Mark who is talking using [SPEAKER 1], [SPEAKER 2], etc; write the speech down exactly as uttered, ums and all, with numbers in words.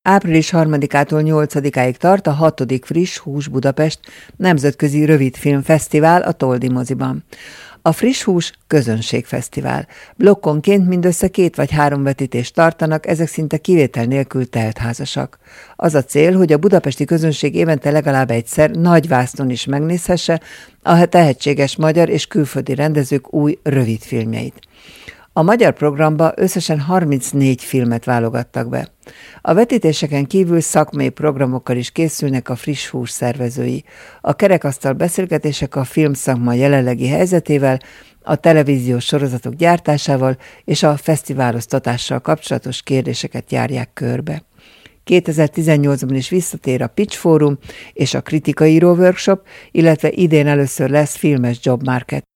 [SPEAKER 1] Április harmadikától nyolcadikáig tart a hatodik Friss Hús Budapest nemzetközi rövidfilmfesztivál a Toldi moziban. A Friss Hús közönségfesztivál. Blokkonként mindössze két vagy három vetítést tartanak, ezek szinte kivétel nélkül teltházasak. Az a cél, hogy a budapesti közönség évente legalább egyszer nagy vásznon is megnézhesse a tehetséges magyar és külföldi rendezők új rövidfilmjeit. A magyar programba összesen harmincnégy filmet válogattak be. A vetítéseken kívül szakmai programokkal is készülnek a Friss Hús szervezői. A kerekasztal beszélgetések a filmszakma jelenlegi helyzetével, a televíziós sorozatok gyártásával és a fesztiváloztatással kapcsolatos kérdéseket járják körbe. kétezer-tizennyolcban is visszatér a Pitch Fórum és a kritikaíró workshop, illetve idén először lesz filmes job market.